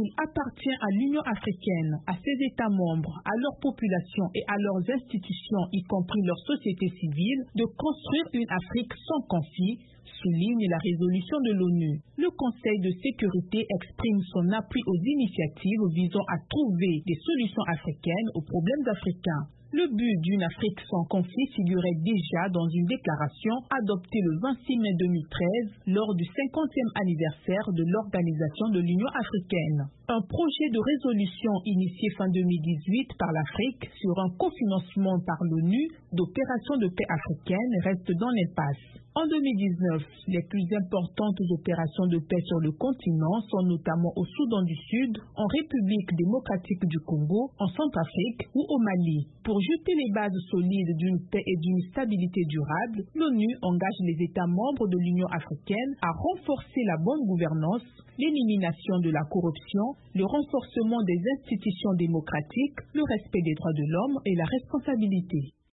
Il appartient à l'Union africaine, à ses États membres, à leur population et à leurs institutions, y compris leur société civile, de construire une Afrique sans conflit, souligne la résolution de l'ONU. Le Conseil de sécurité exprime son appui aux initiatives visant à trouver des solutions africaines aux problèmes africains. Le but d'une Afrique sans conflit figurait déjà dans une déclaration adoptée le 26 mai 2013 lors du 50e anniversaire de l'Organisation de l'Union africaine. Un projet de résolution initié fin 2018 par l'Afrique sur un cofinancement par l'ONU d'opérations de paix africaines reste dans l'impasse. En 2019, les plus importantes opérations de paix sur le continent sont notamment au Soudan du Sud, en République démocratique du Congo, en Centrafrique ou au Mali. Pour jeter les bases solides d'une paix et d'une stabilité durable, l'ONU engage les États membres de l'Union africaine à renforcer la bonne gouvernance, l'élimination de la corruption, le renforcement des institutions démocratiques, le respect des droits de l'homme et la responsabilité.